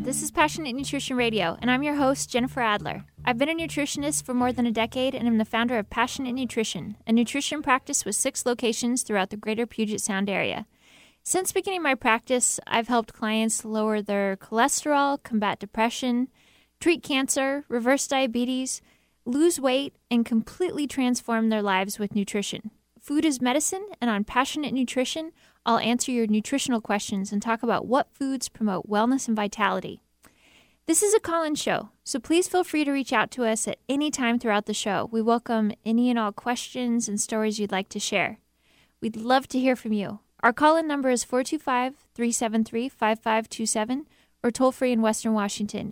This is Passionate Nutrition Radio, and I'm your host, Jennifer Adler. I've been a nutritionist for more than a decade, and I'm the founder of Passionate Nutrition, a nutrition practice with 6 locations throughout the greater Puget Sound area. Since beginning my practice, I've helped clients lower their cholesterol, combat depression, treat cancer, reverse diabetes, lose weight, and completely transform their lives with nutrition. Food is medicine, and on Passionate Nutrition, I'll answer your nutritional questions and talk about what foods promote wellness and vitality. This is a call-in show, so please feel free to reach out to us at any time throughout the show. We welcome any and all questions and stories you'd like to share. We'd love to hear from you. Our call-in number is 425-373-5527 or toll-free in Western Washington,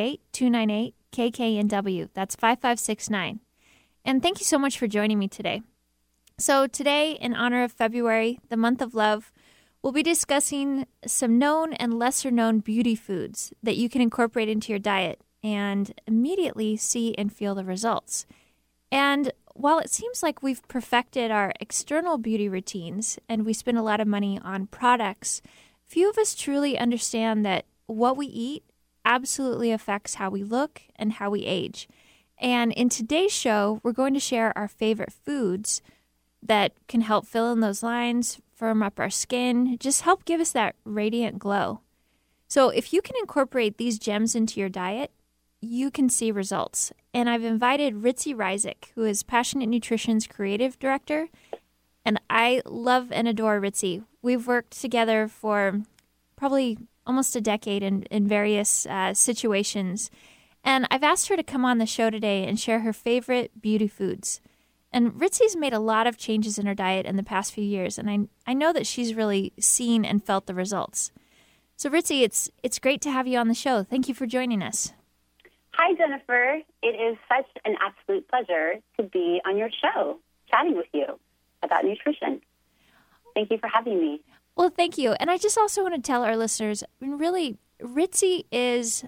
888-298-KKNW. That's 5569. And thank you so much for joining me today. So today, in honor of February, the month of love, we'll be discussing some known and lesser-known beauty foods that you can incorporate into your diet and immediately see and feel the results. And while it seems like we've perfected our external beauty routines and we spend a lot of money on products, few of us truly understand that what we eat absolutely affects how we look and how we age. And in today's show, we're going to share our favorite foods that can help fill in those lines, firm up our skin, just help give us that radiant glow. So if you can incorporate these gems into your diet, you can see results. And I've invited Ritzy Ryzik, who is Passionate Nutrition's creative director. And I love and adore Ritzy. We've worked together for probably almost a decade in various situations. And I've asked her to come on the show today and share her favorite beauty foods. And Ritzy's made a lot of changes in her diet in the past few years, and I know that she's really seen and felt the results. So Ritzy, it's great to have you on the show. Thank you for joining us. Hi, Jennifer. It is such an absolute pleasure to be on your show, chatting with you about nutrition. Thank you for having me. Well, thank you. And I just also want to tell our listeners, I mean, really, Ritzy is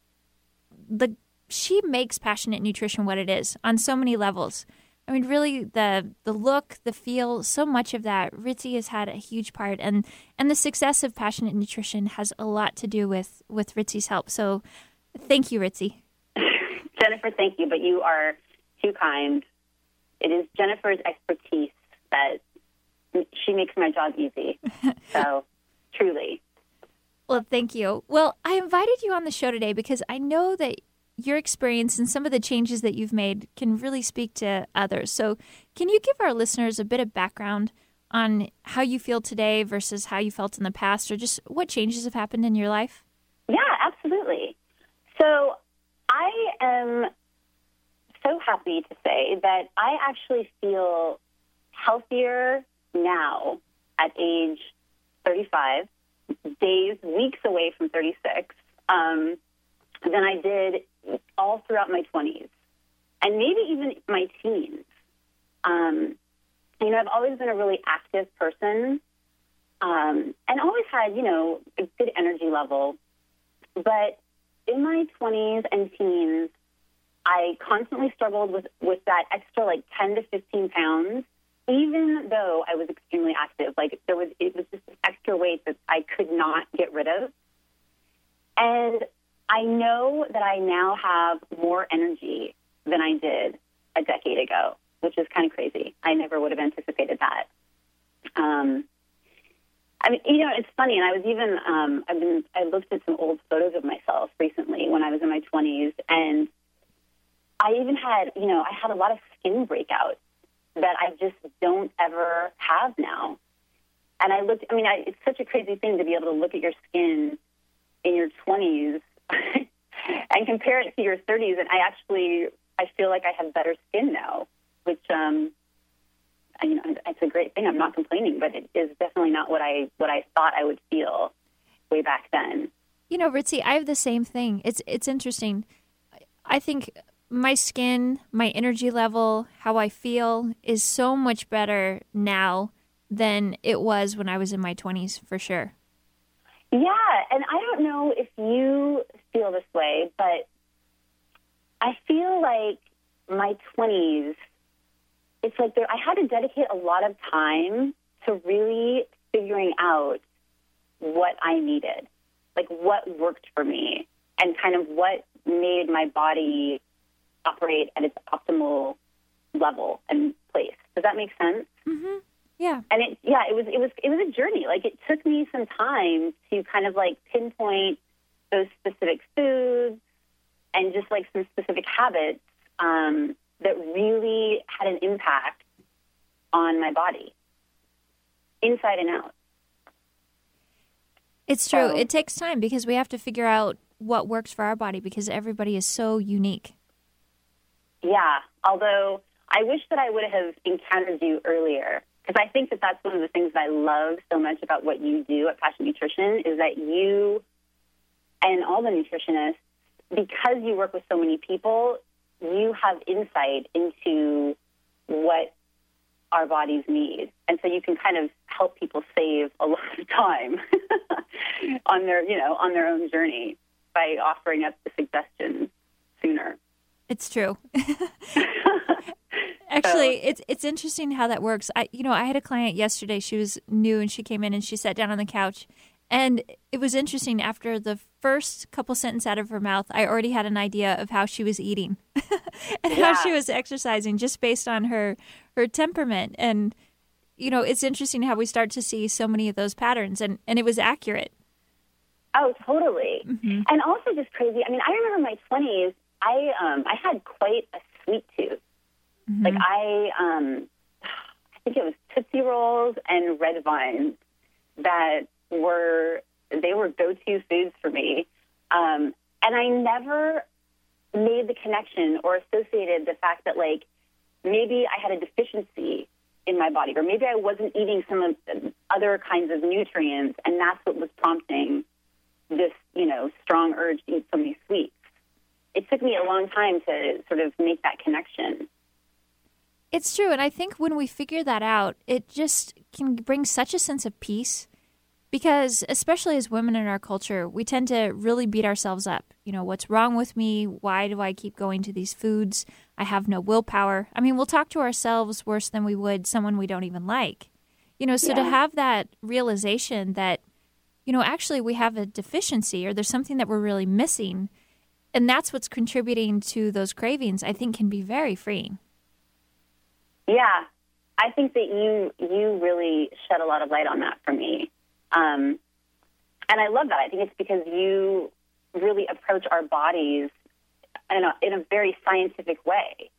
she makes Passionate Nutrition what it is on so many levels. I mean, really, the look, the feel, so much of that, Ritzy has had a huge part. And the success of Passionate Nutrition has a lot to do with Ritzy's help. So thank you, Ritzy. Jennifer, thank you, but you are too kind. It is Jennifer's expertise that she makes my job easy. So, truly. Well, thank you. Well, I invited you on the show today because I know that your experience and some of the changes that you've made can really speak to others. So can you give our listeners a bit of background on how you feel today versus how you felt in the past, or just what changes have happened in your life? Yeah, absolutely. So I am so happy to say that I actually feel healthier now at age 35, weeks away from 36, than I did all throughout my 20s and maybe even my teens. I've always been a really active person and always had, a good energy level. But in my 20s and teens, I constantly struggled with that extra 10 to 15 pounds, even though I was extremely active. It was just this extra weight that I could not get rid of. And I know that I now have more energy than I did a decade ago, which is kind of crazy. I never would have anticipated that. It's funny, and I was even, I looked at some old photos of myself recently when I was in my 20s, and I even had, I had a lot of skin breakouts that I just don't ever have now. And I looked, it's such a crazy thing to be able to look at your skin in your 20s and compare it to your 30s, and I feel like I have better skin now, which, it's a great thing. I'm not complaining, but it is definitely not what I thought I would feel way back then. Ritzy, I have the same thing. It's interesting. I think my skin, my energy level, how I feel is so much better now than it was when I was in my 20s, for sure. Yeah, and I don't know if you feel this way, but I feel like my 20s, it's like I had to dedicate a lot of time to really figuring out what I needed, what worked for me. and kind of what made my body operate at its optimal level and place. Does that make sense? Mm-hmm. Yeah. And it was a journey. Like, it took me some time to kind of like pinpoint those specific foods and just like some specific habits that really had an impact on my body, inside and out. It's true. It takes time because we have to figure out what works for our body because everybody is so unique. Yeah. Although I wish that I would have encountered you earlier, because I think that that's one of the things that I love so much about what you do at Passion Nutrition is that you and all the nutritionists, because you work with so many people, you have insight into what our bodies need. And so you can kind of help people save a lot of time on their own journey by offering up the suggestions sooner. It's true. Actually, it's interesting how that works. I had a client yesterday. She was new and she came in and she sat down on the couch. And it was interesting. After the first couple sentences out of her mouth, I already had an idea of how she was eating and how she was exercising just based on her temperament. And, it's interesting how we start to see so many of those patterns. And it was accurate. Oh, totally. Mm-hmm. And also just crazy. I mean, I remember my 20s, I had quite a sweet tooth. Mm-hmm. Like I think it was Tootsie Rolls and Red Vines that were go-to foods for me. And I never made the connection or associated the fact that, like, maybe I had a deficiency in my body, or maybe I wasn't eating some of the other kinds of nutrients, and that's what was prompting this, strong urge to eat so many sweets. It took me a long time to sort of make that connection. It's true, and I think when we figure that out, it just can bring such a sense of peace. Because especially as women in our culture, we tend to really beat ourselves up. What's wrong with me? Why do I keep going to these foods? I have no willpower. I mean, we'll talk to ourselves worse than we would someone we don't even like. So to have that realization that, actually we have a deficiency or there's something that we're really missing, and that's what's contributing to those cravings, I think can be very freeing. Yeah, I think that you really shed a lot of light on that for me. And I love that. I think it's because you really approach our bodies in a very scientific way,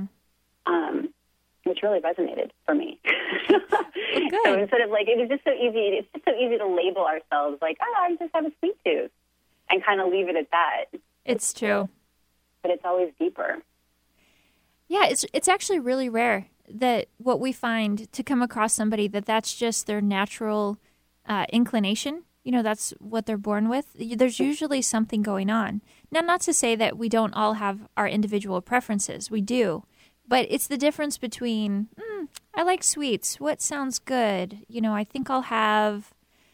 which really resonated for me. Good. So instead of like, it's just so easy to label ourselves like, I just have a sweet tooth, and kind of leave it at that. It's true. But it's always deeper. Yeah, it's actually really rare that what we find to come across somebody that's just their natural inclination. That's what they're born with. There's usually something going on. Now, not to say that we don't all have our individual preferences. We do. But it's the difference between, I like sweets. What sounds good? I think I'll have,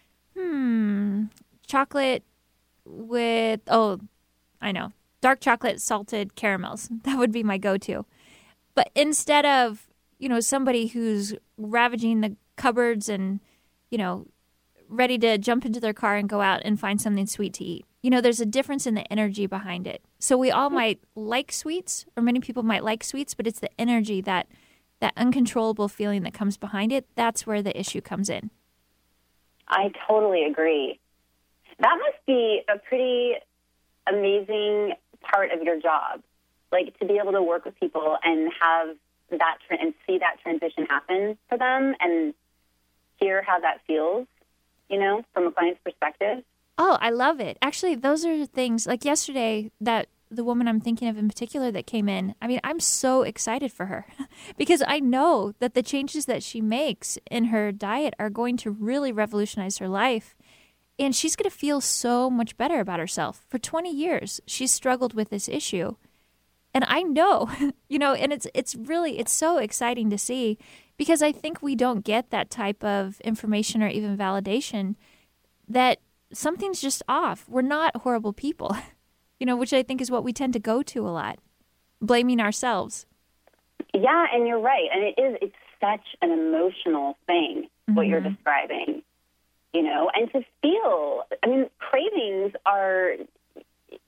chocolate with, I know, dark chocolate salted caramels. That would be my go-to. But instead of, somebody who's ravaging the cupboards and, ready to jump into their car and go out and find something sweet to eat. There's a difference in the energy behind it. So we all might like sweets, or many people might like sweets, but it's the energy, that uncontrollable feeling that comes behind it. That's where the issue comes in. I totally agree. That must be a pretty amazing part of your job, like to be able to work with people and have that and see that transition happen for them and hear how that feels. From a client's perspective. Oh, I love it. Actually, those are things like yesterday that the woman I'm thinking of in particular that came in. I mean, I'm so excited for her because I know that the changes that she makes in her diet are going to really revolutionize her life. And she's going to feel so much better about herself. For 20 years, she's struggled with this issue. And I know, and it's so exciting to see because I think we don't get that type of information or even validation that something's just off. We're not horrible people, which I think is what we tend to go to a lot, blaming ourselves. Yeah, and you're right. And it's such an emotional thing, what you're describing, and to feel, cravings are,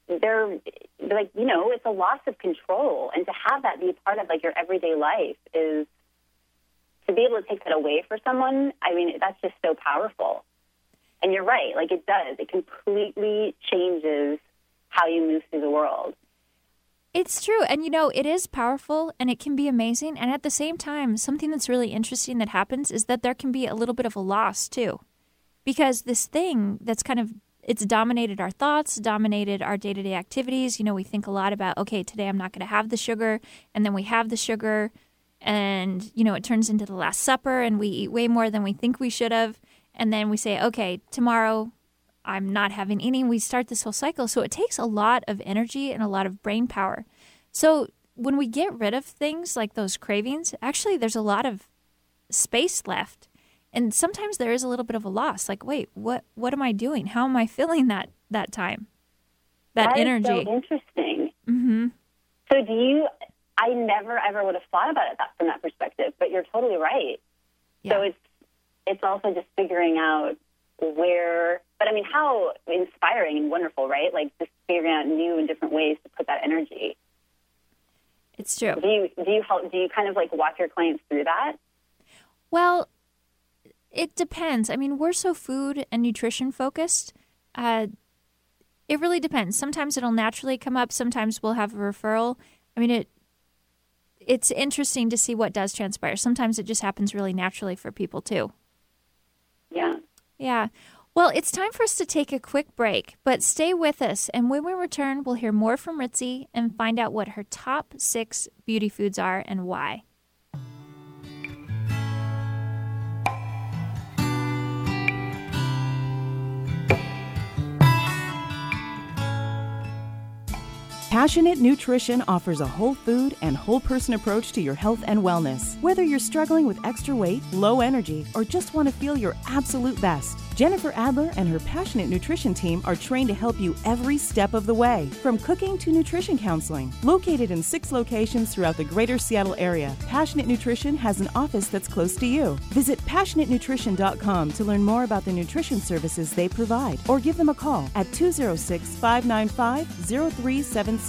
they're like, you know, it's a loss of control. And to have that be part of like your everyday life is to be able to take that away for someone. I mean, that's just so powerful. And you're right. Like it does. It completely changes how you move through the world. It's true. And, you know, it is powerful and it can be amazing. And at the same time, something that's really interesting that happens is that there can be a little bit of a loss, too. Because this thing that's kind of, it's dominated our thoughts, dominated our day-to-day activities. You know, we think a lot about, okay, today I'm not going to have the sugar. And then we have the sugar and, you know, it turns into the Last Supper and we eat way more than we think we should have. And then we say, okay, tomorrow I'm not having any. We start this whole cycle. So it takes a lot of energy and a lot of brain power. So when we get rid of things like those cravings, actually there's a lot of space left. And sometimes there is a little bit of a loss. Like, wait, what am I doing? How am I feeling that time? That energy. That is so interesting. Mm-hmm. So I never ever would have thought about it from that perspective, but you're totally right. Yeah. So it's also just figuring out where, but I mean, how inspiring and wonderful, right? Like just figuring out new and different ways to put that energy. It's true. Do you kind of like walk your clients through that? Well, it depends. I mean, we're so food and nutrition focused. It really depends. Sometimes it'll naturally come up. Sometimes we'll have a referral. I mean, it's interesting to see what does transpire. Sometimes it just happens really naturally for people too. Yeah. Yeah. Well, it's time for us to take a quick break, but stay with us. And when we return, we'll hear more from Ritzy and find out what her top 6 beauty foods are and why. Passionate Nutrition offers a whole food and whole person approach to your health and wellness. Whether you're struggling with extra weight, low energy, or just want to feel your absolute best, Jennifer Adler and her Passionate Nutrition team are trained to help you every step of the way, from cooking to nutrition counseling. Located in 6 locations throughout the greater Seattle area, Passionate Nutrition has an office that's close to you. Visit PassionateNutrition.com to learn more about the nutrition services they provide, or give them a call at 206-595-0376.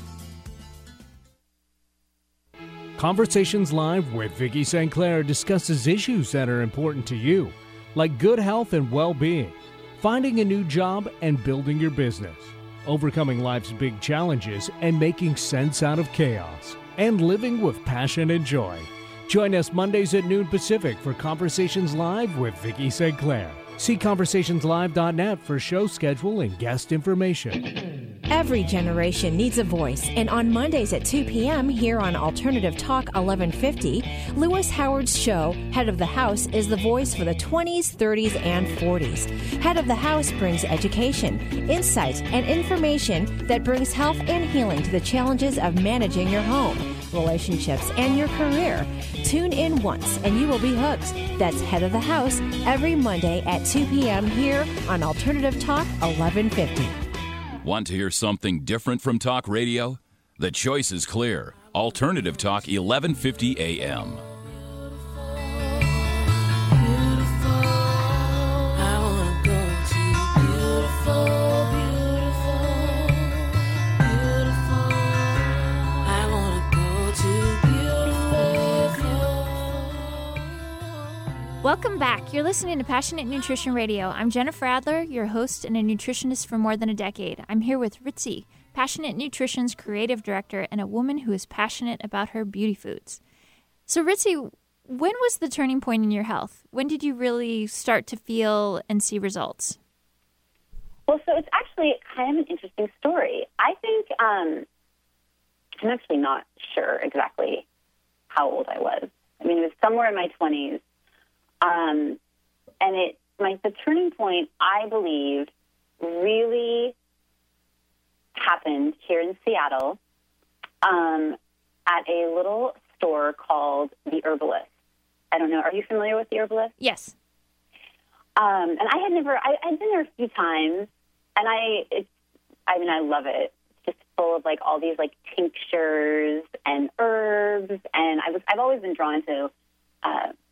Conversations Live with Vicki St. Clair discusses issues that are important to you, like good health and well-being, finding a new job and building your business, overcoming life's big challenges and making sense out of chaos, and living with passion and joy. Join us Mondays at noon Pacific for Conversations Live with Vicki St. Clair. See conversationslive.net for show schedule and guest information. Every generation needs a voice, and on Mondays at 2 p.m. here on Alternative Talk 1150, Lewis Howard's show, Head of the House, is the voice for the 20s, 30s, and 40s. Head of the House brings education, insight, and information that brings health and healing to the challenges of managing your home, relationships, and your career. Tune in once and you will be hooked. That's Head of the House every Monday at 2 p.m. here on Alternative Talk 1150. Want to hear something different from talk radio? The choice is clear. Alternative Talk 1150 AM. Welcome back. You're listening to Passionate Nutrition Radio. I'm Jennifer Adler, your host and a nutritionist for more than a decade. I'm here with Ritzy, Passionate Nutrition's creative director and a woman who is passionate about her beauty foods. So Ritzy, when was the turning point in your health? When did you really start to feel and see results? Well, so it's actually kind of an interesting story. I think I'm actually not sure exactly how old I was. I mean, it was somewhere in my 20s. And the turning point, I believe, really happened here in Seattle at a little store called The Herbalist. I don't know. Are you familiar with The Herbalist? Yes. And I'd been there a few times, and I love it. It's just full of like all these like tinctures and herbs, and I've always been drawn to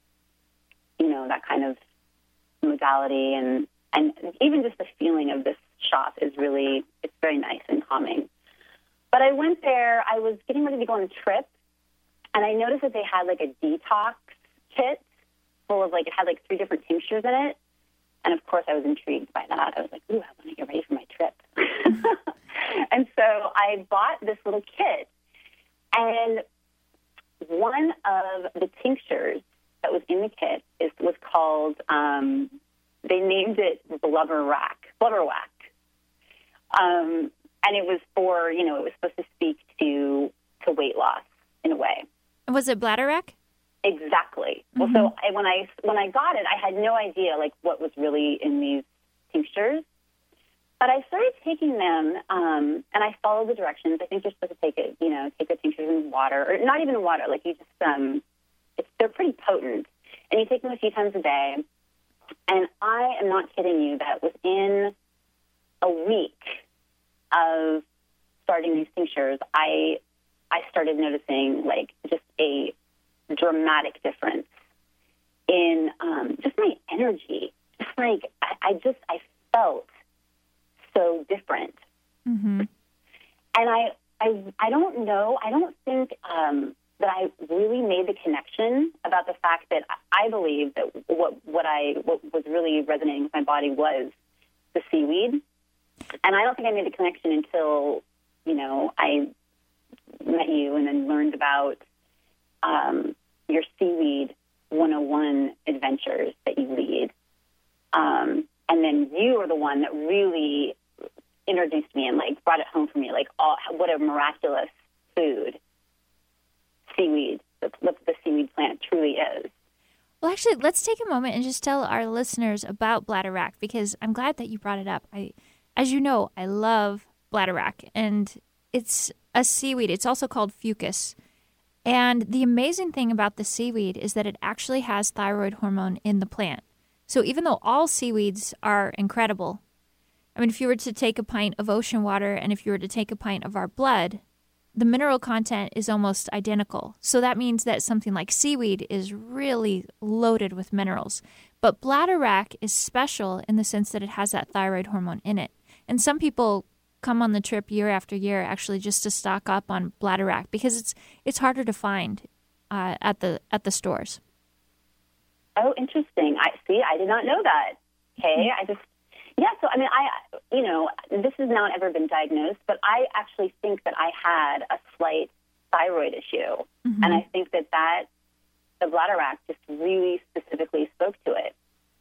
that kind of modality and even just the feeling of this shop is it's very nice and calming. But I went there, I was getting ready to go on a trip, and I noticed that they had like a detox kit full of it had 3 different tinctures in it. And of course I was intrigued by that. I was like, ooh, I want to get ready for my trip. And so I bought this little kit, and one of the tinctures that was in the kit was called, they named it Blubber Whack. And it was for, it was supposed to speak to weight loss in a way. Was it Bladderwrack? Exactly. Mm-hmm. Well, so when I got it, I had no idea what was really in these tinctures. But I started taking them, and I followed the directions. I think you're supposed to take the tinctures in water, or not even in water. You just, they're pretty potent, and you take them a few times a day. And I am not kidding you that within a week of starting these tinctures, I started noticing just a dramatic difference in just my energy. Just I felt so different. Mm-hmm. And I don't know. I don't think that I really made the connection about the fact that I believe that what was really resonating with my body was the seaweed. And I don't think I made the connection until, I met you and then learned about your Seaweed 101 adventures that you lead. And then you were the one that really introduced me and brought it home for me, what a miraculous food seaweed, the seaweed plant truly is. Well, actually, let's take a moment and just tell our listeners about Bladderwrack, because I'm glad that you brought it up. As you know, I love Bladderwrack, and it's a seaweed. It's also called fucus. And the amazing thing about the seaweed is that it actually has thyroid hormone in the plant. So even though all seaweeds are incredible, I mean, if you were to take a pint of ocean water and if you were to take a pint of our blood, the mineral content is almost identical. So that means that something like seaweed is really loaded with minerals. But Bladderwrack is special in the sense that it has that thyroid hormone in it. And some people come on the trip year after year actually just to stock up on Bladderwrack because it's harder to find at the stores. Oh, interesting. I did not know that. Okay, so I mean, this has not ever been diagnosed, but I actually think that I had a slight thyroid issue, mm-hmm. and I think that the Bladderwrack just really specifically spoke to it.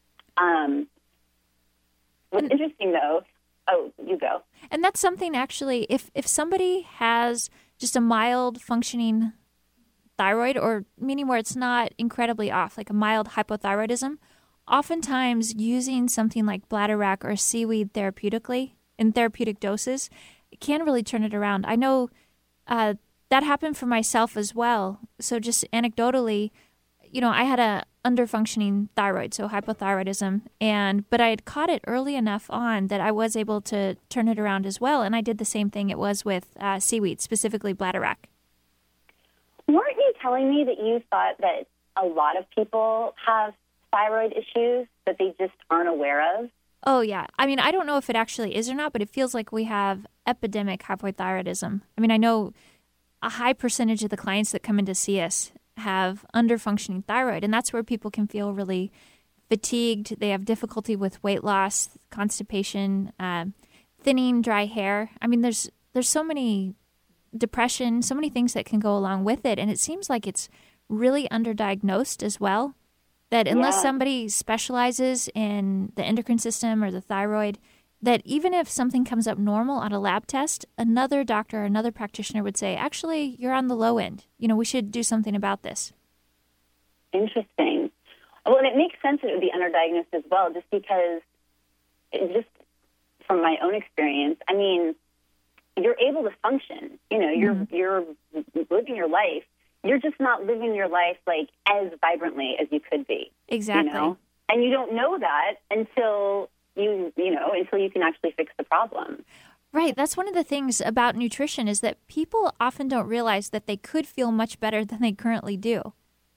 What's interesting, though, you go. And that's something actually, if somebody has just a mild functioning thyroid, or meaning where it's not incredibly off, like a mild hypothyroidism, oftentimes using something like Bladderwrack or seaweed therapeutically in therapeutic doses can really turn it around. I know that happened for myself as well. So just anecdotally, I had a underfunctioning thyroid, so hypothyroidism, but I had caught it early enough on that I was able to turn it around as well. And I did the same thing it was with seaweed, specifically Bladderwrack. Weren't you telling me that you thought that a lot of people have thyroid issues that they just aren't aware of? Oh, yeah. I mean, I don't know if it actually is or not, but it feels like we have epidemic hypothyroidism. I mean, I know a high percentage of the clients that come in to see us have underfunctioning thyroid, and that's where people can feel really fatigued. They have difficulty with weight loss, constipation, thinning, dry hair. I mean, there's so many depression, so many things that can go along with it, and it seems like it's really underdiagnosed as well. That unless somebody specializes in the endocrine system or the thyroid, that even if something comes up normal on a lab test, another doctor or another practitioner would say, actually, you're on the low end. We should do something about this. Interesting. Well, and it makes sense that it would be underdiagnosed as well, just because, just from my own experience, I mean, you're able to function. You're living your life. You're just not living your life as vibrantly as you could be. Exactly. And you don't know that until you can actually fix the problem. Right. That's one of the things about nutrition is that people often don't realize that they could feel much better than they currently do.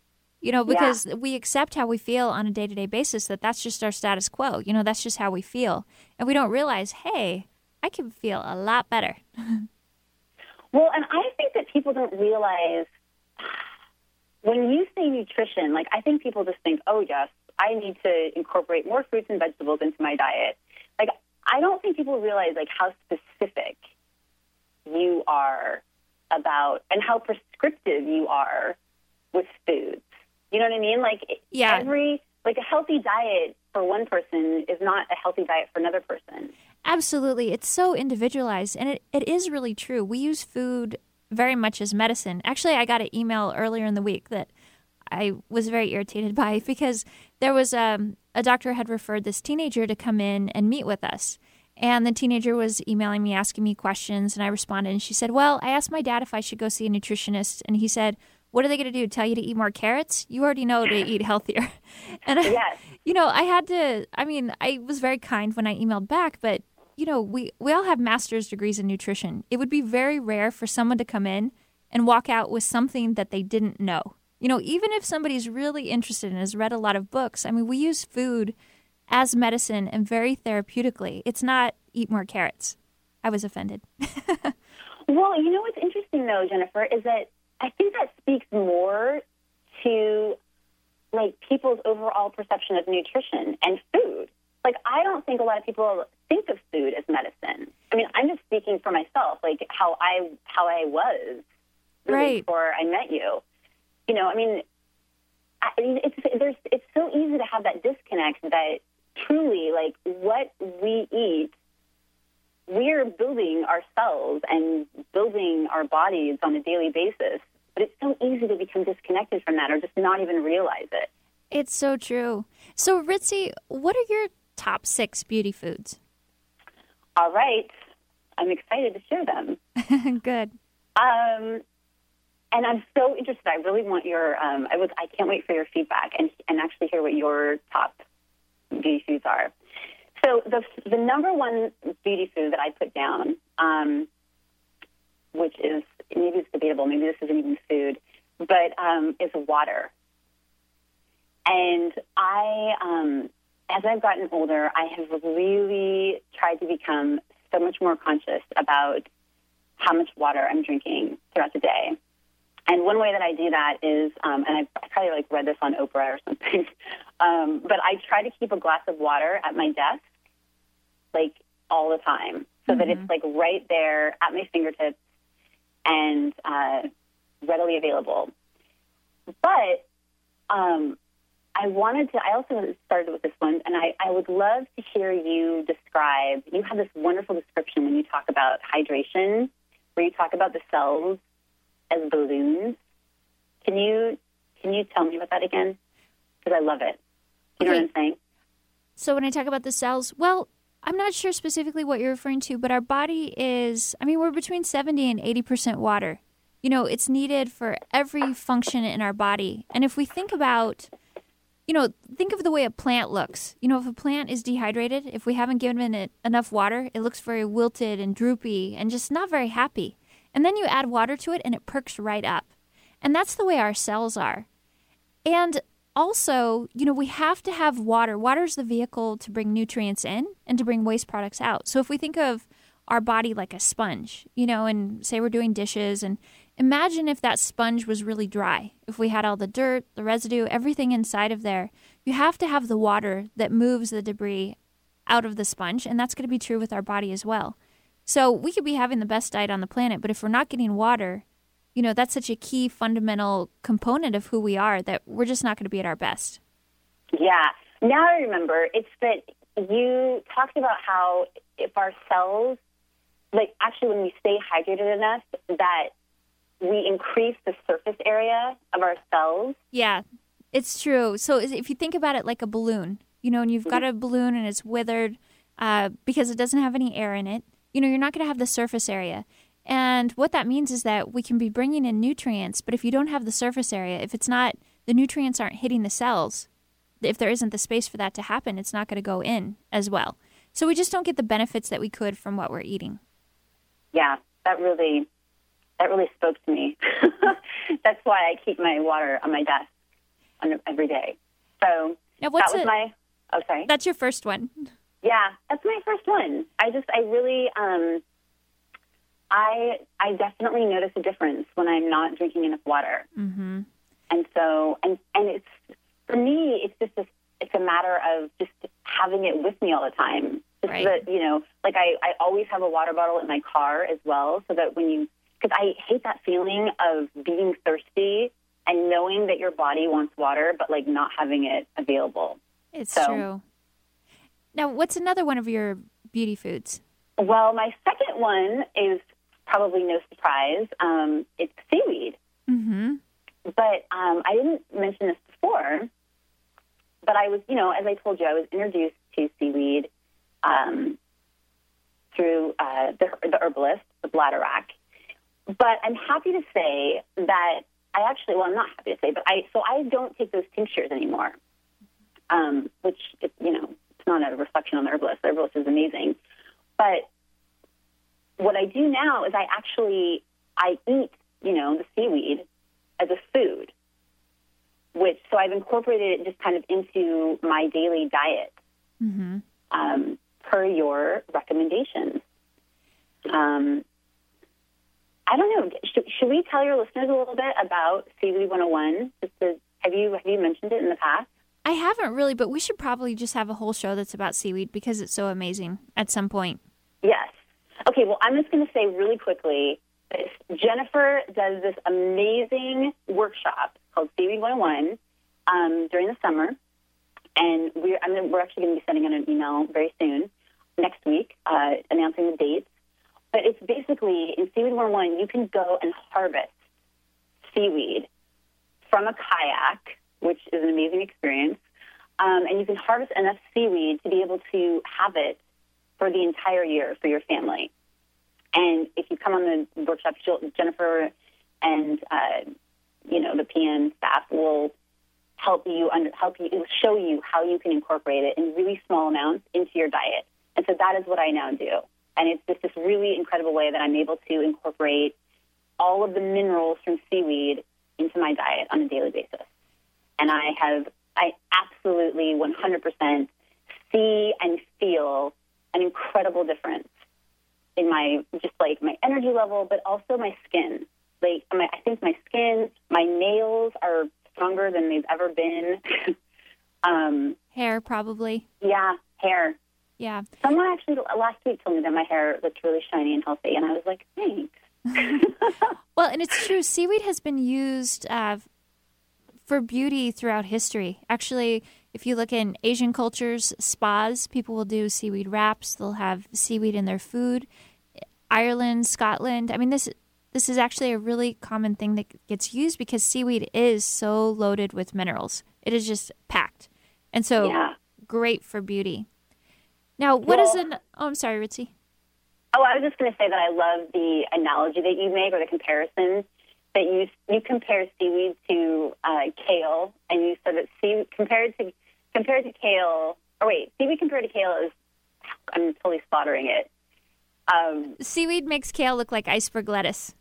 because we accept how we feel on a day-to-day basis, that's just our status quo. That's just how we feel. And we don't realize, hey, I can feel a lot better. Well, and I think that people don't realize when you say nutrition, I think people just think, oh, yes, I need to incorporate more fruits and vegetables into my diet. I don't think people realize, how specific you are about and how prescriptive you are with foods. You know what I mean? A healthy diet for one person is not a healthy diet for another person. Absolutely. It's so individualized, and it is really true. We use food very much as medicine. Actually, I got an email earlier in the week that I was very irritated by because there was a doctor had referred this teenager to come in and meet with us. And the teenager was emailing me, asking me questions, and I responded. And she said, well, I asked my dad if I should go see a nutritionist. And he said, what are they going to do, tell you to eat more carrots? You already know to eat healthier. And, yes. I was very kind when I emailed back, but, we all have master's degrees in nutrition. It would be very rare for someone to come in and walk out with something that they didn't know. Even if somebody's really interested and has read a lot of books, we use food as medicine and very therapeutically. It's not eat more carrots. I was offended. Well, what's interesting, though, Jennifer, is that I think that speaks more to, people's overall perception of nutrition and food. I don't think a lot of people think of food as medicine. I'm just speaking for myself, how I was really before I met you. It's so easy to have that disconnect that truly, what we eat, we're building ourselves and building our bodies on a daily basis. But it's so easy to become disconnected from that or just not even realize it. It's so true. So, Ritzy, what are your top 6 beauty foods? All right. I'm excited to share them. Good. And I'm so interested. I really want your, I can't wait for your feedback and actually hear what your top beauty foods are. So the number one beauty food that I put down, which is, maybe it's debatable, maybe this isn't even food, but is water. And as I've gotten older, I have really tried to become so much more conscious about how much water I'm drinking throughout the day. And one way that I do that is, and I probably read this on Oprah or something, but I try to keep a glass of water at my desk, all the time, so that it's right there at my fingertips and readily available. But I also started with this one, and I would love to hear you describe. You have this wonderful description when you talk about hydration, where you talk about the cells as balloons. Can you tell me about that again? Because I love it. You know what I'm saying? So when I talk about the cells, well, I'm not sure specifically what you're referring to, but our body is, we're between 70 and 80% water. It's needed for every function in our body. And if we think about, think of the way a plant looks. If a plant is dehydrated, if we haven't given it enough water, it looks very wilted and droopy and just not very happy. And then you add water to it and it perks right up. And that's the way our cells are. And also, we have to have water. Water is the vehicle to bring nutrients in and to bring waste products out. So if we think of our body like a sponge, and say we're doing dishes, and imagine if that sponge was really dry. If we had all the dirt, the residue, everything inside of there, you have to have the water that moves the debris out of the sponge. And that's going to be true with our body as well. So we could be having the best diet on the planet, but if we're not getting water, that's such a key fundamental component of who we are that we're just not going to be at our best. Yeah. Now I remember, it's that you talked about how if our cells, actually when we stay hydrated enough, that we increase the surface area of our cells. Yeah, it's true. So if you think about it like a balloon, and you've got a balloon and it's withered because it doesn't have any air in it, you're not going to have the surface area. And what that means is that we can be bringing in nutrients, but if you don't have the surface area, if it's not, the nutrients aren't hitting the cells, if there isn't the space for that to happen, it's not going to go in as well. So we just don't get the benefits that we could from what we're eating. Yeah, that really spoke to me. That's why I keep my water on my desk every day. So Now, that was my, oh, sorry. That's your first one. Yeah, that's my first one. I really, I definitely notice a difference when I'm not drinking enough water. Mm-hmm. And so, and it's, for me, it's just it's a matter of just having it with me all the time. Just right. that, like I always have a water bottle in my car as well, so that because I hate that feeling of being thirsty and knowing that your body wants water, but like not having it available. It's true. Now, what's another one of your beauty foods? Well, my second one is probably no surprise. It's seaweed. Mm-hmm. But I didn't mention this before, but I was, as I told you, I was introduced to seaweed through the herbalist, the Bladderwrack. But I'm happy to say that I'm not happy to say, but I don't take those tinctures anymore, which, it's not a reflection on the herbalist. The herbalist is amazing. But what I do now is I eat, the seaweed as a food, so I've incorporated it just kind of into my daily diet, mm-hmm. Per your recommendations. I don't know. Should we tell your listeners a little bit about Seaweed 101? Have you mentioned it in the past? I haven't really, but we should probably just have a whole show that's about seaweed because it's so amazing at some point. Yes. Okay, well, I'm just going to say really quickly that Jennifer does this amazing workshop called Seaweed 101 during the summer, and we're actually going to be sending out an email very soon, next week, announcing the dates. But it's basically, in Seaweed 101, you can go and harvest seaweed from a kayak, which is an amazing experience, and you can harvest enough seaweed to be able to have it for the entire year for your family. And if you come on the workshop, Jennifer and the PN staff will help you show you how you can incorporate it in really small amounts into your diet. And so that is what I now do. And it's just this really incredible way that I'm able to incorporate all of the minerals from seaweed into my diet on a daily basis. And I absolutely 100% see and feel an incredible difference in my energy level, but also my skin. I think my skin, my nails are stronger than they've ever been. Hair, probably. Yeah, hair. Yeah. Someone actually last week told me that my hair looked really shiny and healthy, and I was like, thanks. Well, and it's true. Seaweed has been used for beauty throughout history. Actually, if you look in Asian cultures, spas, people will do seaweed wraps. They'll have seaweed in their food. Ireland, Scotland. I mean, this is actually a really common thing that gets used because seaweed is so loaded with minerals. It is just packed. And so great for beauty. Now, I'm sorry, Ritzy. Oh, I was just going to say that I love the analogy that you make, or the comparison that you compare seaweed to kale, and you said that seaweed compared to kale. Or wait, seaweed compared to kale is. I'm totally slaughtering it. Seaweed makes kale look like iceberg lettuce.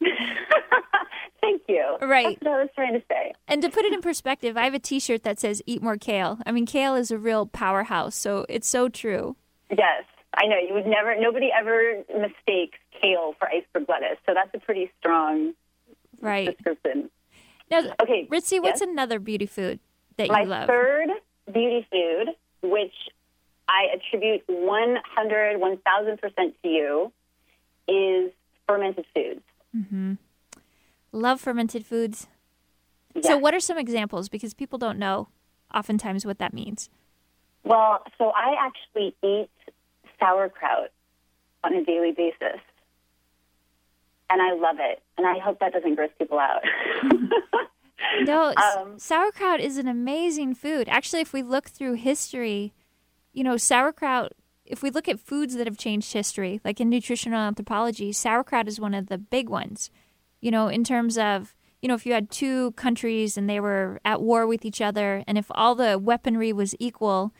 Thank you. Right. That's what I was trying to say. And to put it in perspective, I have a T-shirt that says "Eat more kale." I mean, kale is a real powerhouse, so it's so true. Yes, I know. Nobody ever mistakes kale for iceberg lettuce, so that's a pretty strong description. Now, okay, Ritzy, what's another beauty food that you love? My third beauty food, which I attribute 1,000% to you, is fermented foods. Mm-hmm. Love fermented foods. Yes. So what are some examples? Because people don't know oftentimes what that means. Well, so I actually eat sauerkraut on a daily basis. And I love it. And I hope that doesn't gross people out. No, sauerkraut is an amazing food. Actually, if we look through history, sauerkraut, if we look at foods that have changed history, like in nutritional anthropology, sauerkraut is one of the big ones. In terms of, if you had two countries and they were at war with each other, and if all the weaponry was equal,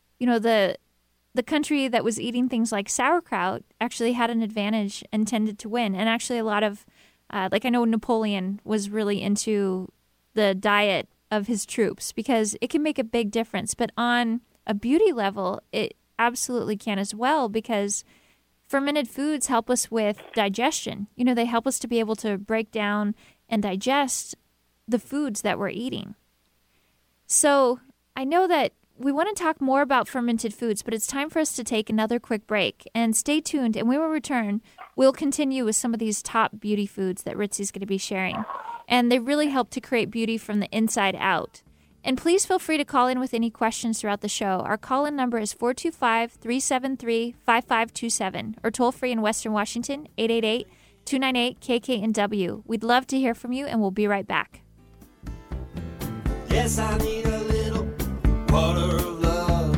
the country that was eating things like sauerkraut actually had an advantage and tended to win. And actually a lot of, I know Napoleon was really into the diet of his troops because it can make a big difference. But on a beauty level, it absolutely can as well because fermented foods help us with digestion. You know, they help us to be able to break down and digest the foods that we're eating. So I know that we want to talk more about fermented foods, but it's time for us to take another quick break. And stay tuned, and when we return, we'll continue with some of these top beauty foods that Ritzy's going to be sharing. And they really help to create beauty from the inside out. And please feel free to call in with any questions throughout the show. Our call-in number is 425-373-5527 or toll-free in Western Washington, 888-298-KKNW. We'd love to hear from you, and we'll be right back. Yes, I need a little water of love.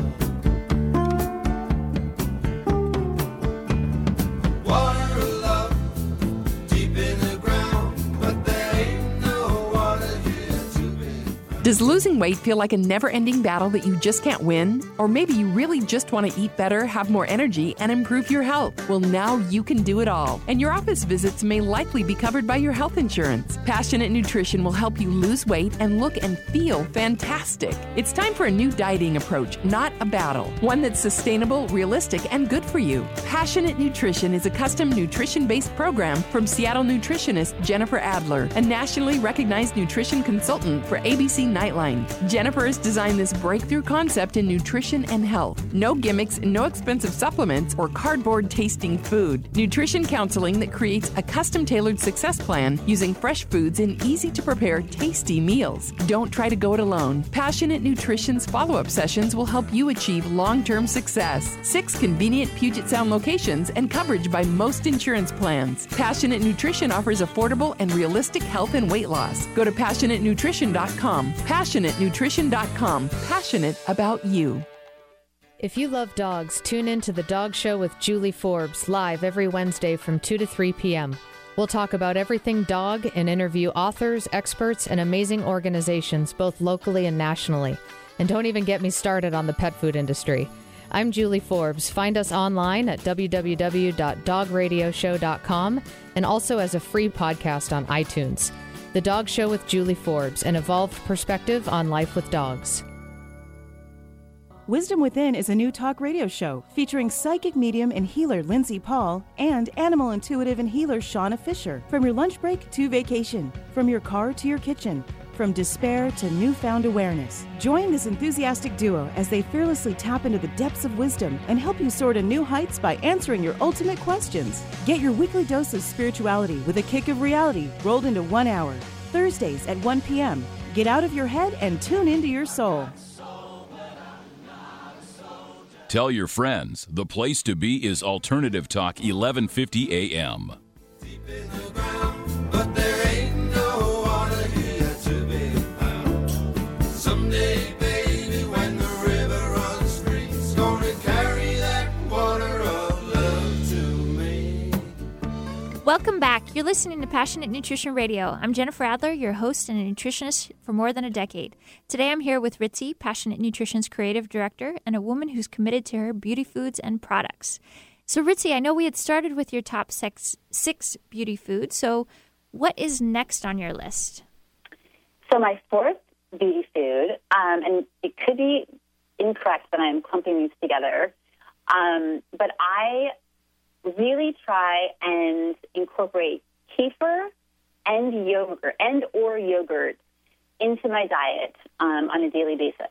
Water of love, deep in the ground, but there ain't no water here to be found. Does losing weight feel like a never-ending battle that you just can't win? Or maybe you really just want to eat better, have more energy, and improve your health? Well, now you can do it all. And your office visits may likely be covered by your health insurance. Passionate Nutrition will help you lose weight and look and feel fantastic. It's time for a new dieting approach, not a battle. One that's sustainable, realistic, and good for you. Passionate Nutrition is a custom nutrition-based program from Seattle nutritionist Jennifer Adler, a nationally recognized nutrition consultant for ABC Nightline. Jennifer has designed this breakthrough concept in nutrition and health. No gimmicks, no expensive supplements, or cardboard-tasting food. Nutrition counseling that creates a custom-tailored success plan using fresh foods and easy-to-prepare, tasty meals. Don't try to go it alone. Passionate Nutrition's follow-up sessions will help you achieve long-term success. 6 convenient Puget Sound locations and coverage by most insurance plans. Passionate Nutrition offers affordable and realistic health and weight loss. Go to PassionateNutrition.com. PassionateNutrition.com. Passionate about you. If you love dogs, tune in to The Dog Show with Julie Forbes, live every Wednesday from 2 to 3 p.m. We'll talk about everything dog and interview authors, experts, and amazing organizations, both locally and nationally. And don't even get me started on the pet food industry. I'm Julie Forbes. Find us online at www.dogradioshow.com and also as a free podcast on iTunes. The Dog Show with Julie Forbes, an evolved perspective on life with dogs. Wisdom Within is a new talk radio show featuring psychic medium and healer Lindsay Paul and animal intuitive and healer Shauna Fisher. From your lunch break to vacation, from your car to your kitchen, from despair to newfound awareness. Join this enthusiastic duo as they fearlessly tap into the depths of wisdom and help you soar to new heights by answering your ultimate questions. Get your weekly dose of spirituality with a kick of reality rolled into 1 hour. Thursdays at 1 p.m. Get out of your head and tune into your soul. Tell your friends the place to be is Alternative Talk 1150 AM. Deep in the ground, but there ain't no water here to be found. Someday, baby, when the river runs free, it's gonna carry that water of love to me. Welcome back. You're listening to Passionate Nutrition Radio. I'm Jennifer Adler, your host and a nutritionist for more than a decade. Today I'm here with Ritzy, Passionate Nutrition's creative director, and a woman who's committed to her beauty foods and products. So Ritzy, I know we had started with your top 6 beauty foods. So what is next on your list? So my 4th beauty food, and it could be incorrect that I'm clumping these together, but I really try and incorporate kefir and yogurt into my diet on a daily basis.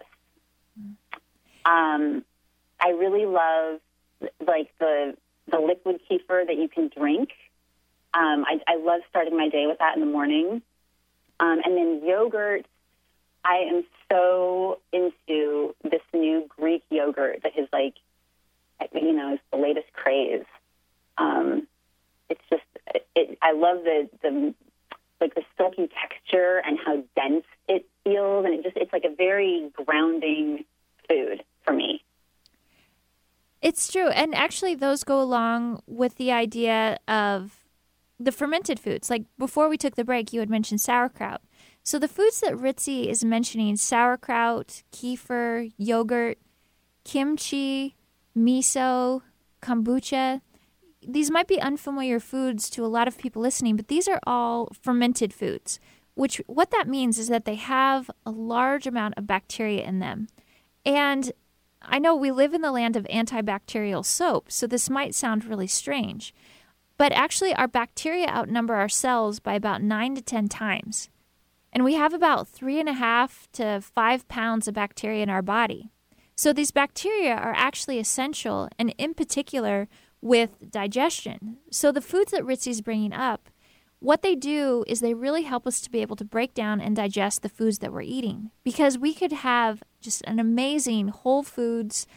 I really love like the liquid kefir that you can drink. I love starting my day with that in the morning. And then yogurt, I am so into this new Greek yogurt that is like, you know, is the latest craze. It's just, I love the silky texture and how dense it feels, and it's like a very grounding food for me. It's true. And actually those go along with the idea of the fermented foods. Like before we took the break, you had mentioned sauerkraut. So the foods that Ritzy is mentioning, sauerkraut, kefir, yogurt, kimchi, miso, kombucha, these might be unfamiliar foods to a lot of people listening, but these are all fermented foods. which what that means is that they have a large amount of bacteria in them. And I know we live in the land of antibacterial soap, so this might sound really strange. But actually, our bacteria outnumber our cells by about 9 to 10 times. And we have about 3.5 to 5 pounds of bacteria in our body. So these bacteria are actually essential, and in particular with digestion. So the foods that Ritzy's bringing up, what they do is they really help us to be able to break down and digest the foods that we're eating. Because we could have just an amazing whole foods,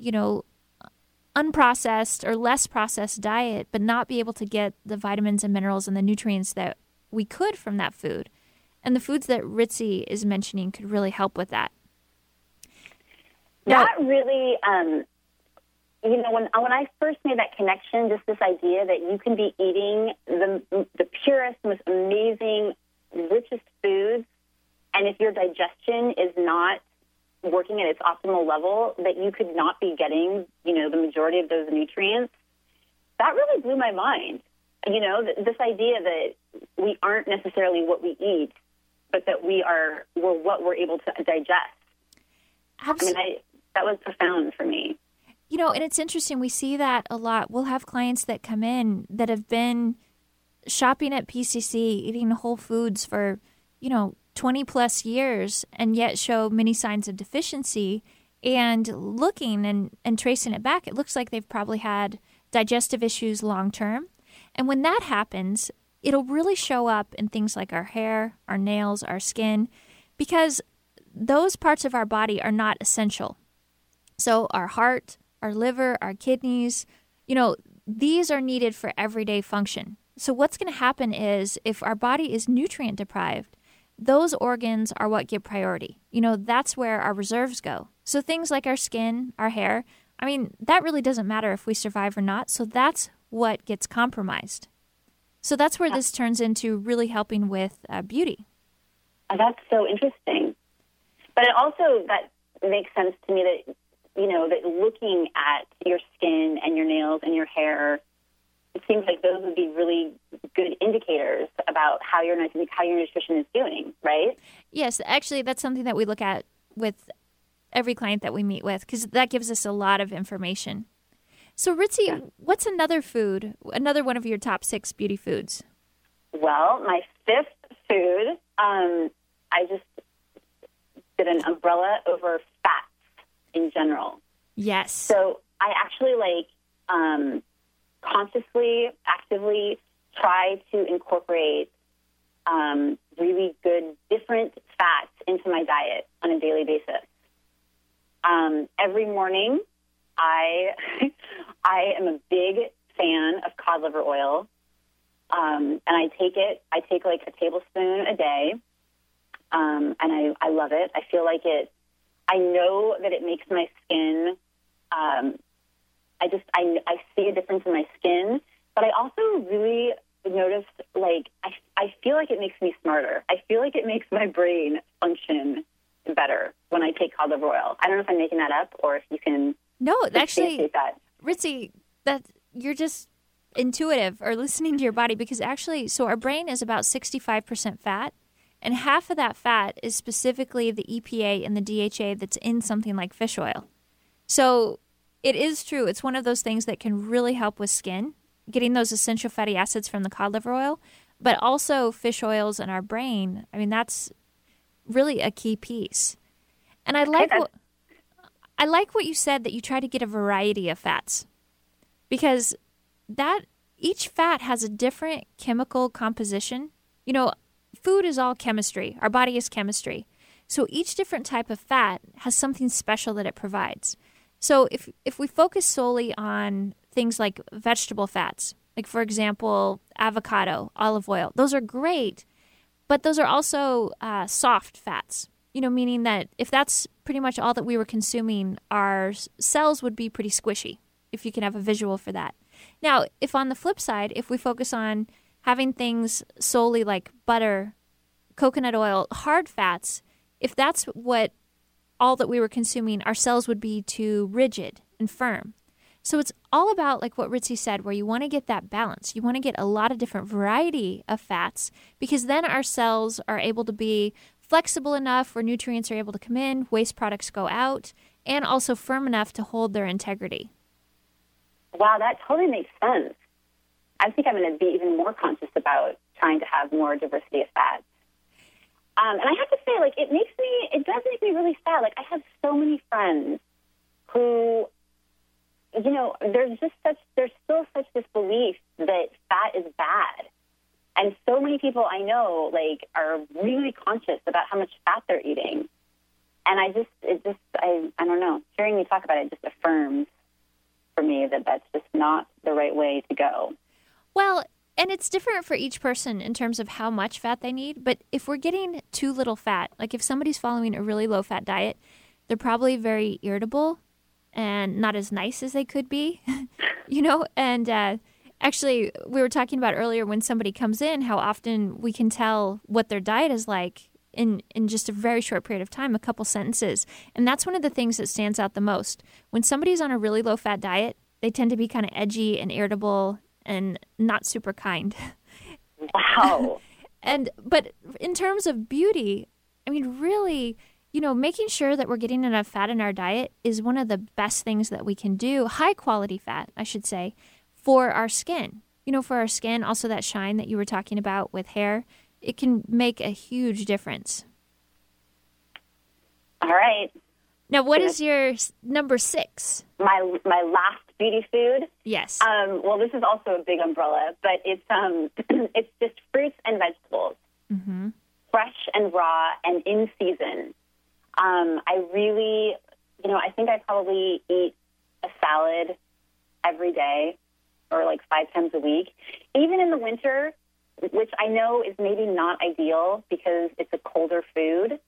unprocessed or less processed diet, but not be able to get the vitamins and minerals and the nutrients that we could from that food. And the foods that Ritzy is mentioning could really help with that. That really, when I first made that connection, just this idea that you can be eating the purest, most amazing, richest foods, and if your digestion is not working at its optimal level, that you could not be getting, the majority of those nutrients, that really blew my mind. This idea that we aren't necessarily what we eat, but that we're what we're able to digest. Absolutely. That was profound for me. And it's interesting. We see that a lot. We'll have clients that come in that have been shopping at PCC, eating Whole Foods for, 20 plus years, and yet show many signs of deficiency. And looking and tracing it back, it looks like they've probably had digestive issues long term. And when that happens, it'll really show up in things like our hair, our nails, our skin, because those parts of our body are not essential. So our heart, our liver, our kidneys, these are needed for everyday function. So what's going to happen is if our body is nutrient deprived, those organs are what get priority. That's where our reserves go. So things like our skin, our hair, that really doesn't matter if we survive or not. So that's what gets compromised. So that's where this turns into really helping with beauty. That's so interesting. But it also, that makes sense to me that, that looking at your skin and your nails and your hair, it seems like those would be really good indicators about how your nutrition is doing, right? Yes, actually, that's something that we look at with every client that we meet with, because that gives us a lot of information. So, Ritzy, what's another one of your top 6 beauty foods? Well, my 5th food, I just did an umbrella over fats in general. Yes. So I actually consciously, actively try to incorporate really good, different fats into my diet on a daily basis. Every morning, I am a big fan of cod liver oil, and I take like a tablespoon a day, and I love it. I feel like I know that it makes my skin, I see a difference in my skin, but I also really noticed, I feel like it makes me smarter. I feel like it makes my brain function better when I take cod liver oil. I don't know if I'm making that up or if you can. No, actually, that. Ritzy, that you're just intuitive or listening to your body, because actually, so our brain is about 65% fat, and half of that fat is specifically the EPA and the DHA that's in something like fish oil. So it is true. It's one of those things that can really help with skin, getting those essential fatty acids from the cod liver oil, but also fish oils in our brain. That's really a key piece. And I like what you said, that you try to get a variety of fats, because each fat has a different chemical composition. Food is all chemistry. Our body is chemistry. So each different type of fat has something special that it provides. So if we focus solely on things like vegetable fats, like, for example, avocado, olive oil, those are great, but those are also soft fats, meaning that if that's pretty much all that we were consuming, our cells would be pretty squishy, if you can have a visual for that. Now, if on the flip side, if we focus on having things solely like butter, coconut oil, hard fats, if that's all that we were consuming, our cells would be too rigid and firm. So it's all about, like what Ritzy said, where you want to get that balance. You want to get a lot of different variety of fats, because then our cells are able to be flexible enough where nutrients are able to come in, waste products go out, and also firm enough to hold their integrity. Wow, that totally makes sense. I think I'm going to be even more conscious about trying to have more diversity of fats. And I have to say, like, it does make me really sad. Like, I have so many friends who, you know, there's still such this belief that fat is bad. And so many people I know, like, are really conscious about how much fat they're eating. And I don't know, hearing me talk about it just affirms for me that that's just not the right way to go. Well, and it's different for each person in terms of how much fat they need. But if we're getting too little fat, like if somebody's following a really low-fat diet, they're probably very irritable and not as nice as they could be, you know? And actually, we were talking about earlier when somebody comes in, how often we can tell what their diet is like in just a very short period of time, a couple sentences. And that's one of the things that stands out the most. When somebody's on a really low-fat diet, they tend to be kind of edgy and irritable and not super kind. Wow. But in terms of beauty, I mean, really, you know, making sure that we're getting enough fat in our diet is one of the best things that we can do, high quality fat, I should say, for our skin. You know, for our skin, also that shine that you were talking about with hair, it can make a huge difference. All right. Now, what is your number 6? My last beauty food? Yes. Well, this is also a big umbrella, but it's it's just fruits and vegetables, fresh and raw and in season. I really, you know, I think I probably eat a salad every day or like 5 times a week, even in the winter, which I know is maybe not ideal because it's a colder food.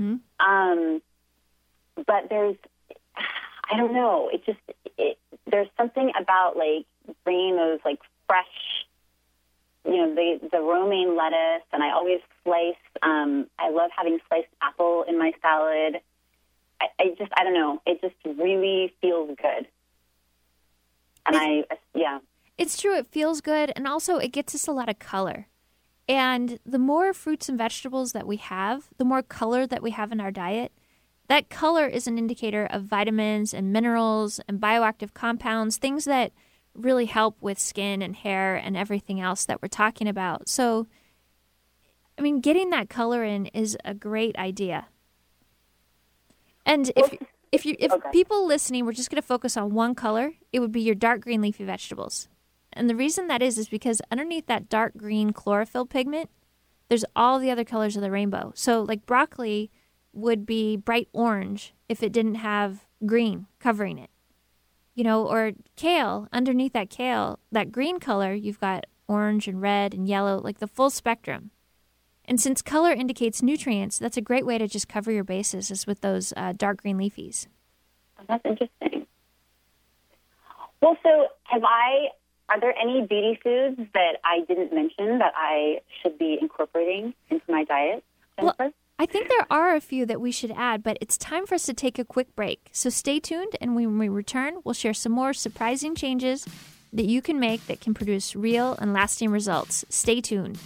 But I don't know, there's something about like bringing those like fresh, you know, the romaine lettuce, and I always slice. I love having sliced apple in my salad. I don't know, it just really feels good. And It's true, it feels good, and also it gets us a lot of color. And the more fruits and vegetables that we have, the more color that we have in our diet. That color is an indicator of vitamins and minerals and bioactive compounds, things that really help with skin and hair and everything else that we're talking about. So, I mean, getting that color in is a great idea. And if people listening were just going to focus on one color, it would be your dark green leafy vegetables. And the reason that is because underneath that dark green chlorophyll pigment, there's all the other colors of the rainbow. So, like broccoli would be bright orange if it didn't have green covering it. You know, or kale, underneath that kale, that green color, you've got orange and red and yellow, like the full spectrum. And since color indicates nutrients, that's a great way to just cover your bases is with those dark green leafies. That's interesting. Well, so are there any beauty foods that I didn't mention that I should be incorporating into my diet, Jennifer? Well, I think there are a few that we should add, but it's time for us to take a quick break. So stay tuned, and when we return, we'll share some more surprising changes that you can make that can produce real and lasting results. Stay tuned.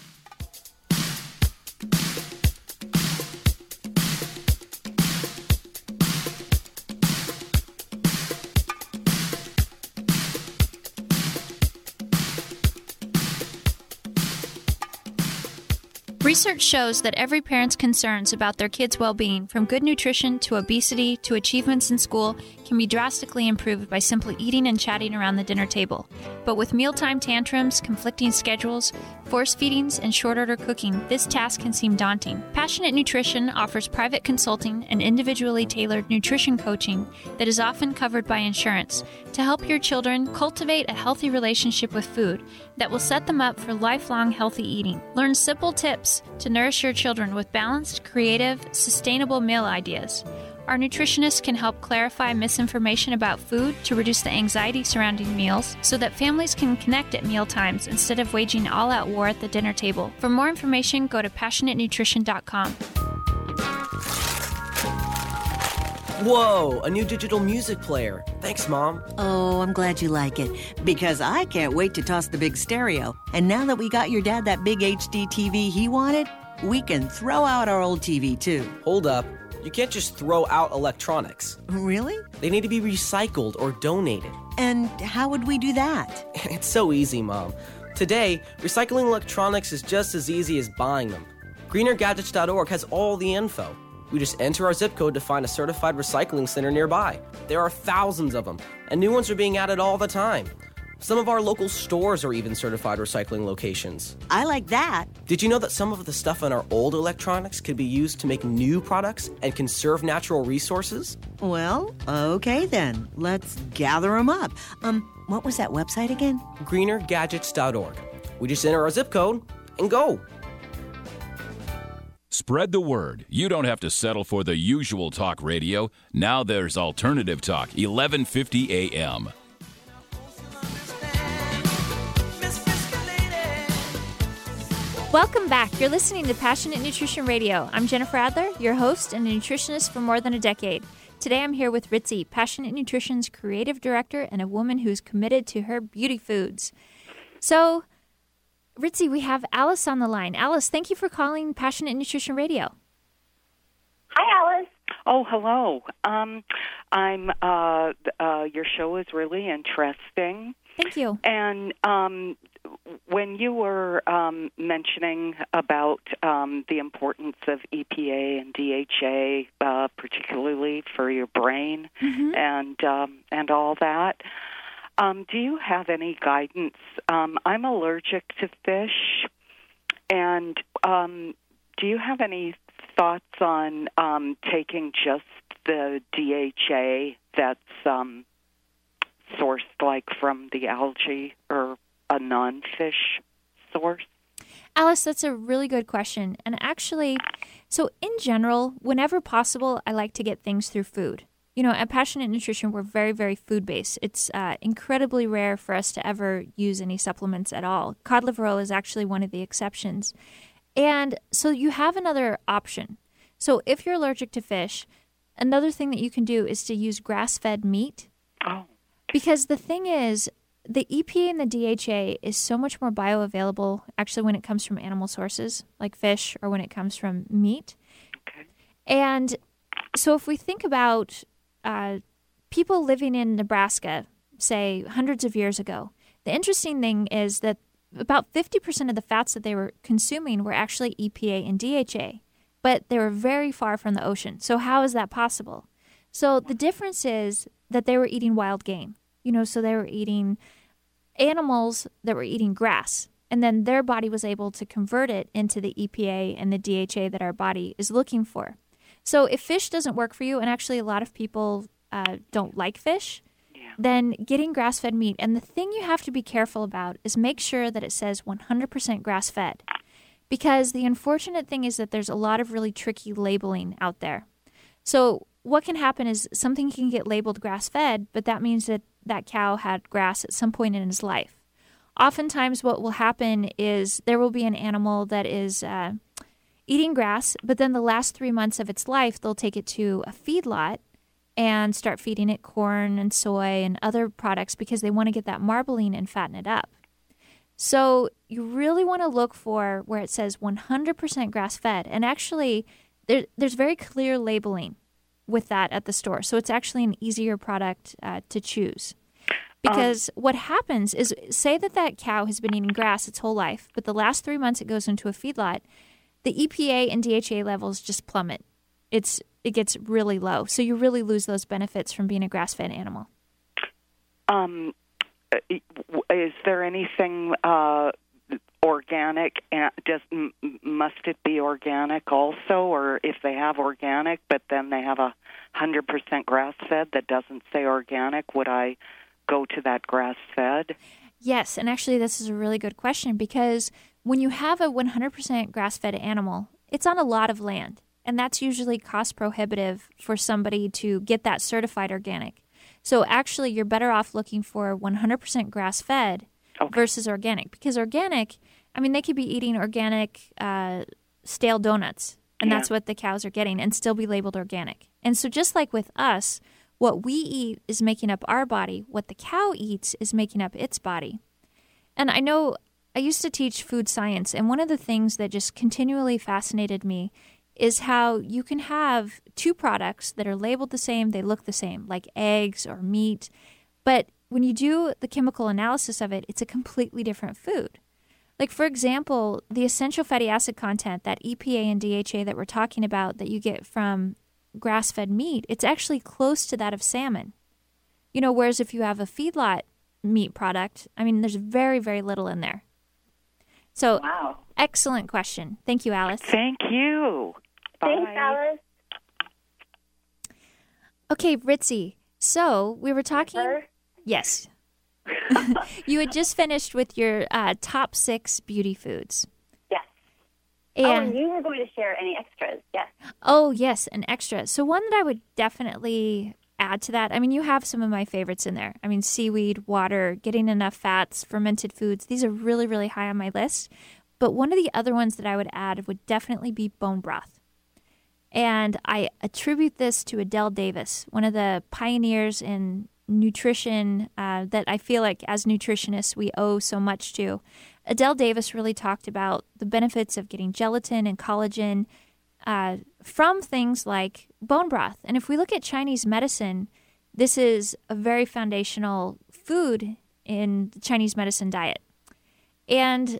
Research shows that every parent's concerns about their kids' well-being, from good nutrition to obesity to achievements in school, can be drastically improved by simply eating and chatting around the dinner table. But with mealtime tantrums, conflicting schedules, force feedings, and short-order cooking, this task can seem daunting. Passionate Nutrition offers private consulting and individually tailored nutrition coaching that is often covered by insurance to help your children cultivate a healthy relationship with food that will set them up for lifelong healthy eating. Learn simple tips to nourish your children with balanced, creative, sustainable meal ideas. Our nutritionists can help clarify misinformation about food to reduce the anxiety surrounding meals so that families can connect at meal times instead of waging all-out war at the dinner table. For more information, go to PassionateNutrition.com. Whoa, a new digital music player. Thanks, Mom. Oh, I'm glad you like it, because I can't wait to toss the big stereo. And now that we got your dad that big HD TV he wanted, we can throw out our old TV, too. Hold up. You can't just throw out electronics. Really? They need to be recycled or donated. And how would we do that? It's so easy, Mom. Today, recycling electronics is just as easy as buying them. GreenerGadgets.org has all the info. We just enter our zip code to find a certified recycling center nearby. There are thousands of them, and new ones are being added all the time. Some of our local stores are even certified recycling locations. I like that. Did you know that some of the stuff in our old electronics could be used to make new products and conserve natural resources? Well, okay then. Let's gather them up. What was that website again? GreenerGadgets.org. We just enter our zip code and go. Spread the word. You don't have to settle for the usual talk radio. Now there's Alternative Talk, 1150 a.m. Welcome back. You're listening to Passionate Nutrition Radio. I'm Jennifer Adler, your host and a nutritionist for more than a decade. Today I'm here with Ritzy, Passionate Nutrition's creative director and a woman who's committed to her beauty foods. So, Ritzy, we have Alice on the line. Alice, thank you for calling Passionate Nutrition Radio. Hi, Alice. Oh, hello. Your show is really interesting. Thank you. And when you were mentioning about the importance of EPA and DHA, particularly for your brain, and all that, do you have any guidance? I'm allergic to fish, and do you have any thoughts on taking just the DHA that's sourced like from the algae or a non-fish source? Alice, that's a really good question. And actually, so in general, whenever possible, I like to get things through food. You know, at Passionate Nutrition, we're very, very food-based. It's incredibly rare for us to ever use any supplements at all. Cod liver oil is actually one of the exceptions. And so you have another option. So if you're allergic to fish, another thing that you can do is to use grass-fed meat. Oh. Because the thing is, the EPA and the DHA is so much more bioavailable actually when it comes from animal sources, like fish, or when it comes from meat. Okay. And so if we think about people living in Nebraska, say hundreds of years ago, the interesting thing is that about 50% of the fats that they were consuming were actually EPA and DHA, but they were very far from the ocean. So how is that possible? So the difference is that they were eating wild game. You know, so they were eating animals that were eating grass, and then their body was able to convert it into the EPA and the DHA that our body is looking for. So if fish doesn't work for you, and actually a lot of people don't like fish, then getting grass-fed meat. And the thing you have to be careful about is make sure that it says 100% grass-fed, because the unfortunate thing is that there's a lot of really tricky labeling out there. So what can happen is something can get labeled grass-fed, but that means that that cow had grass at some point in his life. Oftentimes what will happen is there will be an animal that is eating grass, but then the last 3 months of its life, they'll take it to a feedlot and start feeding it corn and soy and other products because they want to get that marbling and fatten it up. So you really want to look for where it says 100% grass-fed. And actually, there's very clear labeling with that at the store. So it's actually an easier product to choose. Because what happens is, say that cow has been eating grass its whole life, but the last 3 months it goes into a feedlot, the EPA and DHA levels just plummet. It gets really low. So you really lose those benefits from being a grass-fed animal. Is there anything organic? Must it be organic also? Or if they have organic, but then they have 100% grass-fed that doesn't say organic, would I go to that grass-fed? Yes, and actually this is a really good question, because when you have a 100% grass-fed animal, it's on a lot of land, and that's usually cost prohibitive for somebody to get that certified organic. So actually you're better off looking for 100% grass-fed versus organic, because organic, I mean, they could be eating organic stale donuts, and that's what the cows are getting, and still be labeled organic. And so just like with us, What we eat is making up our body. What the cow eats is making up its body. And I know I used to teach food science, and one of the things that just continually fascinated me is how you can have two products that are labeled the same, they look the same, like eggs or meat, but when you do the chemical analysis of it, it's a completely different food. Like, for example, the essential fatty acid content, that EPA and DHA that we're talking about that you get from grass-fed meat, it's actually close to that of salmon. You know, whereas if you have a feedlot meat product, I mean, there's very, very little in there. So, wow. Excellent question. Thank you, Alice. Thank you. Bye. Thanks, Alice. Okay, Ritzy. So we were talking. Yes. You had just finished with your top 6 beauty foods. Yes. And you were going to share any extras. Yes. Oh, yes, an extra. So one that I would definitely add to that, I mean, you have some of my favorites in there. I mean, seaweed, water, getting enough fats, fermented foods. These are really, really high on my list. But one of the other ones that I would add would definitely be bone broth. And I attribute this to Adele Davis, one of the pioneers in nutrition that I feel like as nutritionists we owe so much to. Adele Davis really talked about the benefits of getting gelatin and collagen from things like bone broth. And if we look at Chinese medicine, this is a very foundational food in the Chinese medicine diet. And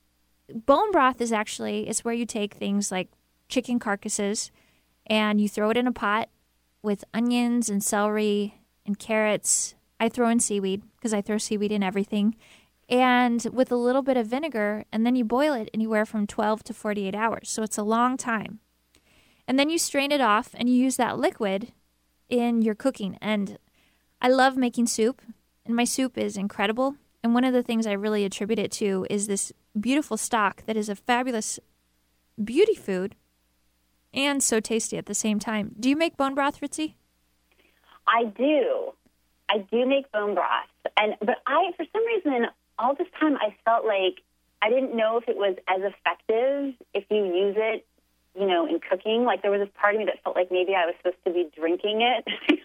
bone broth is actually, it's where you take things like chicken carcasses and you throw it in a pot with onions and celery and carrots. I throw in seaweed because I throw seaweed in everything. And with a little bit of vinegar, and then you boil it anywhere from 12 to 48 hours. So it's a long time. And then you strain it off and you use that liquid in your cooking. And I love making soup, and my soup is incredible. And one of the things I really attribute it to is this beautiful stock that is a fabulous beauty food and so tasty at the same time. Do you make bone broth, Ritzy? I do. I do make bone broth. But for some reason, all this time I felt like I didn't know if it was as effective if you use it, you know, in cooking. Like there was this part of me that felt like maybe I was supposed to be drinking it.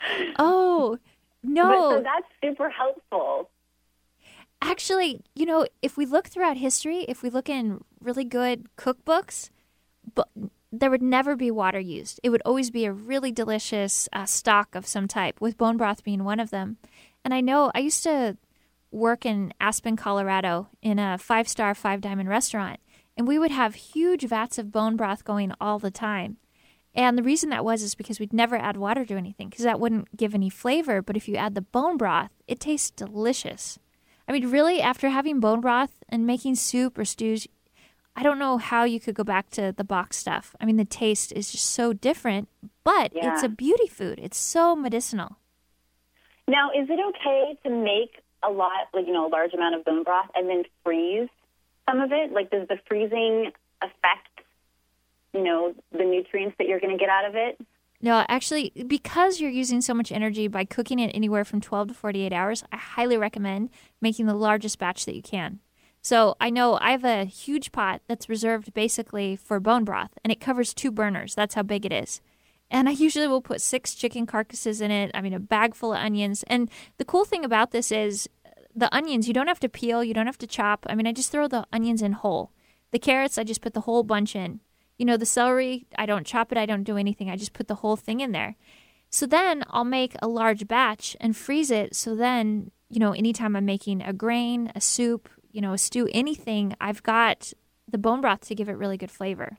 Oh, no. So that's super helpful. Actually, you know, if we look throughout history, if we look in really good cookbooks, but there would never be water used. It would always be a really delicious stock of some type, with bone broth being one of them. And I know I used to work in Aspen, Colorado in a 5-star, 5-diamond restaurant, and we would have huge vats of bone broth going all the time. And the reason that was is because we'd never add water to anything because that wouldn't give any flavor. But if you add the bone broth, it tastes delicious. I mean, really, after having bone broth and making soup or stews, I don't know how you could go back to the box stuff. I mean, the taste is just so different, but it's a beauty food. It's so medicinal. Now, is it okay to make a large amount of bone broth and then freeze some of it? Like, does the freezing affect, you know, the nutrients that you're going to get out of it? No, actually, because you're using so much energy by cooking it anywhere from 12 to 48 hours, I highly recommend making the largest batch that you can. So I know I have a huge pot that's reserved basically for bone broth, and it covers 2 burners. That's how big it is. And I usually will put 6 chicken carcasses in it. I mean, a bag full of onions. And the cool thing about this is the onions, you don't have to peel. You don't have to chop. I mean, I just throw the onions in whole. The carrots, I just put the whole bunch in. You know, the celery, I don't chop it. I don't do anything. I just put the whole thing in there. So then I'll make a large batch and freeze it. So then, you know, anytime I'm making a grain, a soup, you know, a stew, anything, I've got the bone broth to give it really good flavor.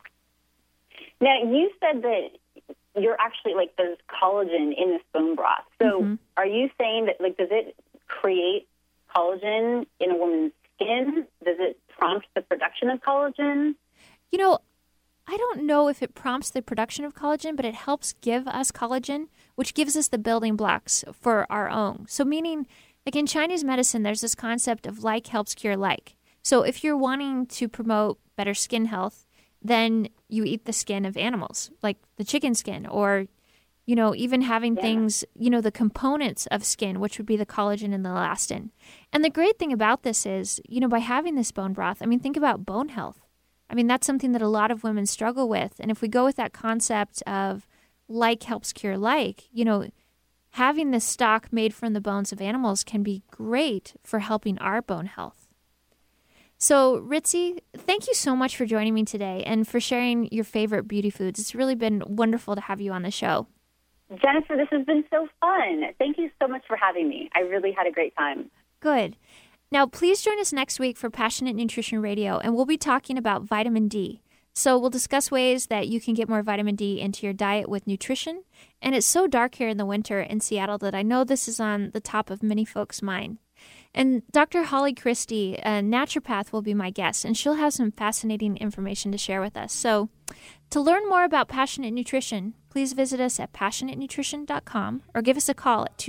Now, you said that you're actually, like, there's collagen in this bone broth. So are you saying that, like, does it create collagen in a woman's skin? Does it prompt the production of collagen? You know, I don't know if it prompts the production of collagen, but it helps give us collagen, which gives us the building blocks for our own. So meaning, like in Chinese medicine, there's this concept of like helps cure like. So if you're wanting to promote better skin health, then you eat the skin of animals, like the chicken skin, or, you know, even having things, you know, the components of skin, which would be the collagen and the elastin. And the great thing about this is, you know, by having this bone broth, I mean, think about bone health. I mean, that's something that a lot of women struggle with. And if we go with that concept of like helps cure like, you know, having this stock made from the bones of animals can be great for helping our bone health. So, Ritzy, thank you so much for joining me today and for sharing your favorite beauty foods. It's really been wonderful to have you on the show. Jennifer, this has been so fun. Thank you so much for having me. I really had a great time. Good. Now, please join us next week for Passionate Nutrition Radio, and we'll be talking about vitamin D. So we'll discuss ways that you can get more vitamin D into your diet with nutrition. And it's so dark here in the winter in Seattle that I know this is on the top of many folks' mind. And Dr. Holly Christie, a naturopath, will be my guest, and she'll have some fascinating information to share with us. So to learn more about Passionate Nutrition, please visit us at passionatenutrition.com or give us a call at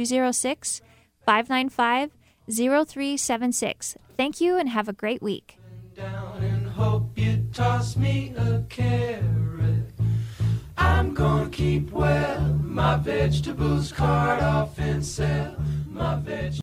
206-595-0376. Thank you and have a great week. Down and hope you toss me a carrot. I'm gonna keep well my vegetables, cart off and sell my vegetables.